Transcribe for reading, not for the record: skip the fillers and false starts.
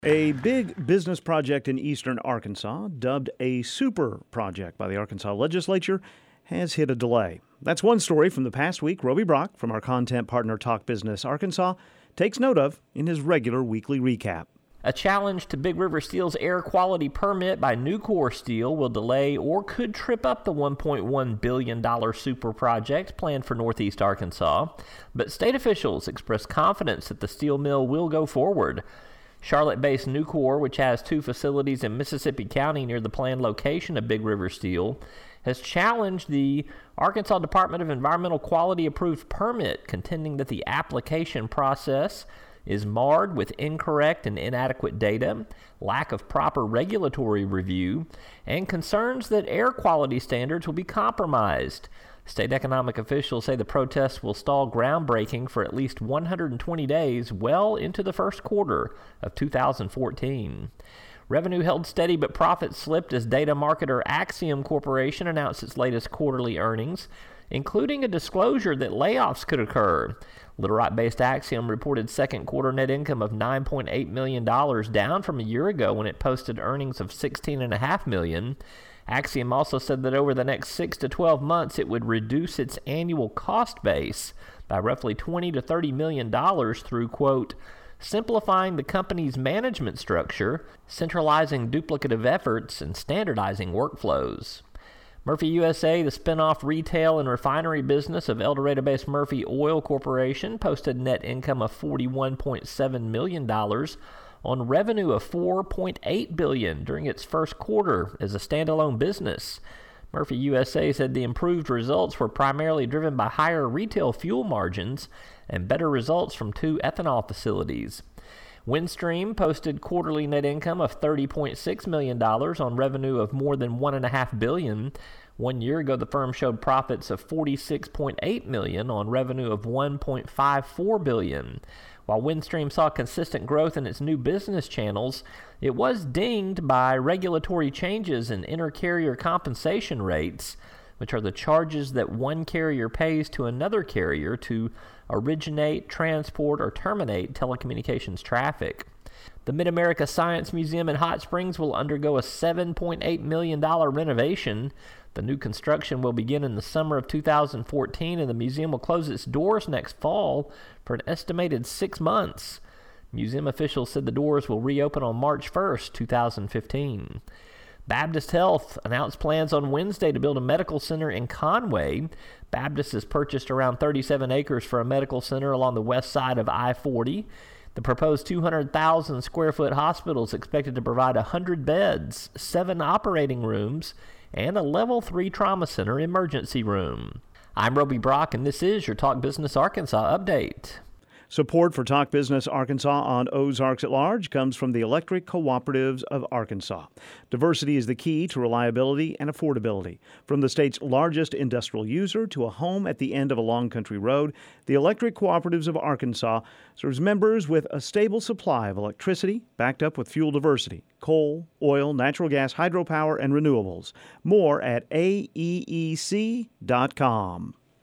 A big business project in eastern Arkansas, dubbed a super project by the Arkansas legislature, has hit a delay. That's one story from the past week Roby Brock from our content partner Talk Business Arkansas takes note of in his regular weekly recap. A challenge to Big River Steel's air quality permit by Nucor Steel will delay or could trip up the $1.1 billion super project planned for Northeast Arkansas, but state officials express confidence that the steel mill will go forward. Charlotte-based Nucor, which has two facilities in Mississippi County near the planned location of Big River Steel, has challenged the Arkansas Department of Environmental Quality approved permit, contending that the application process is marred with incorrect and inadequate data, lack of proper regulatory review, and concerns that air quality standards will be compromised. State economic officials say the protests will stall groundbreaking for at least 120 days, well into the first quarter of 2014. Revenue held steady, but profits slipped as data marketer Axiom Corporation announced its latest quarterly earnings, including a disclosure that layoffs could occur. Little Rock-based Axiom reported second quarter net income of $9.8 million, down from a year ago when it posted earnings of $16.5 million. Axiom also said that over the next 6 to 12 months, it would reduce its annual cost base by roughly $20 to $30 million through, quote, simplifying the company's management structure, centralizing duplicative efforts, and standardizing workflows. Murphy USA, the spinoff retail and refinery business of El Dorado-based Murphy Oil Corporation, posted net income of $41.7 million on revenue of $4.8 billion during its first quarter as a standalone business. Murphy USA said the improved results were primarily driven by higher retail fuel margins and better results from two ethanol facilities. Windstream posted quarterly net income of $30.6 million on revenue of more than $1.5 billion. 1 year ago, the firm showed profits of $46.8 million on revenue of $1.54 billion. While Windstream saw consistent growth in its new business channels, it was dinged by regulatory changes in intercarrier compensation rates, which are the charges that one carrier pays to another carrier to originate, transport, or terminate telecommunications traffic. The Mid-America Science Museum in Hot Springs will undergo a $7.8 million renovation. The new construction will begin in the summer of 2014, and the museum will close its doors next fall for an estimated 6 months. Museum officials said the doors will reopen on March 1st, 2015. Baptist Health announced plans on Wednesday to build a medical center in Conway. Baptist has purchased around 37 acres for a medical center along the west side of I-40. The proposed 200,000 square foot hospital is expected to provide 100 beds, 7 operating rooms, and a level 3 trauma center emergency room. I'm Roby Brock, and this is your Talk Business Arkansas update. Support for Talk Business Arkansas on Ozarks at Large comes from the Electric Cooperatives of Arkansas. Diversity is the key to reliability and affordability. From the state's largest industrial user to a home at the end of a long country road, the Electric Cooperatives of Arkansas serves members with a stable supply of electricity backed up with fuel diversity, coal, oil, natural gas, hydropower, and renewables. More at aeec.com.